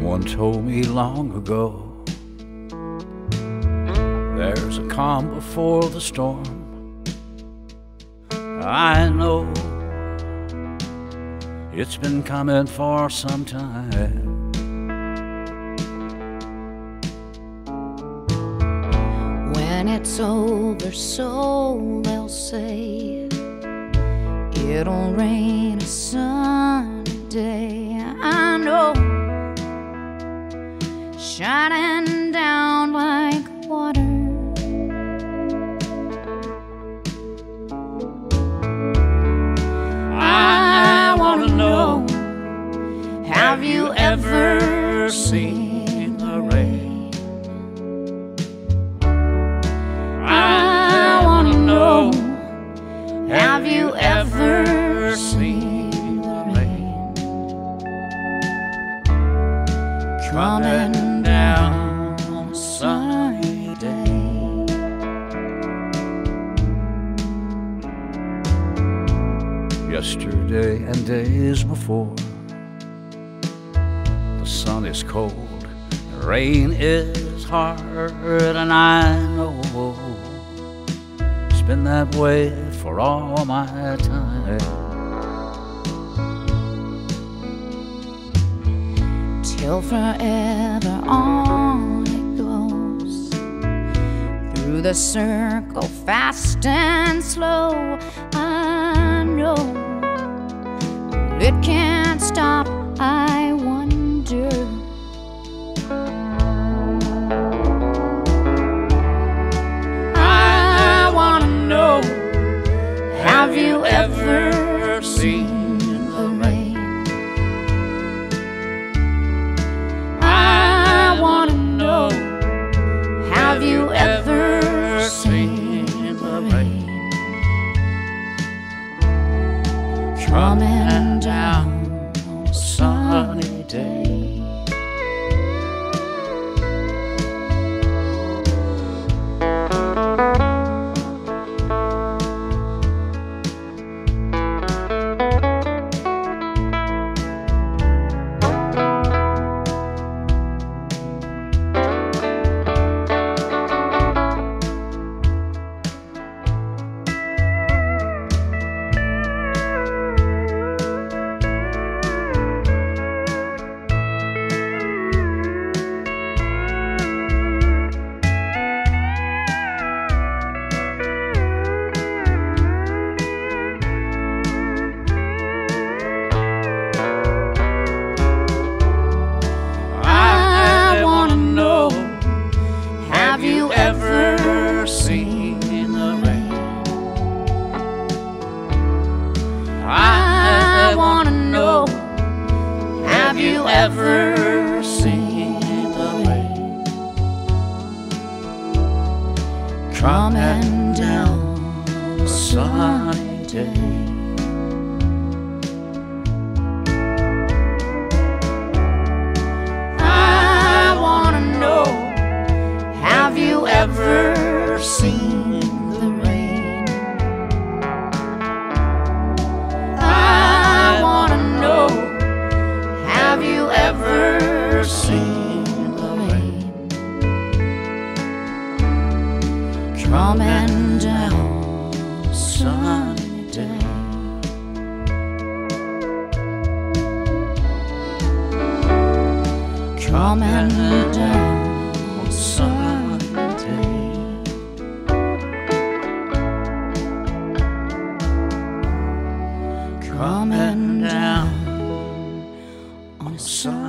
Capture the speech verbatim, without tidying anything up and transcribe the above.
Someone told me long ago, there's a calm before the storm. I know it's been coming for some time. When it's over, so they'll say, it'll rain a sunny day. I know, shining down like water. I want to know, have you ever seen the rain? I want to know, have you ever seen the rain coming down on a sunny day? Yesterday and days before, the sun is cold, the rain is hard, and I know it's been that way for all my time. Till forever on it goes, through the circle, fast and slow. I know it can't stop, I wonder. I want to know, have you ever seen the rain? I want to know, have you ever seen the rain coming down on a sunny day? Have you ever seen the rain? I want to know, have you ever seen the rain coming down on a sunny day? Have you ever seen the rain? I want to know, have you ever seen the rain coming down on a sunny day? Coming down on a sunny day. Coming down on a sunny day.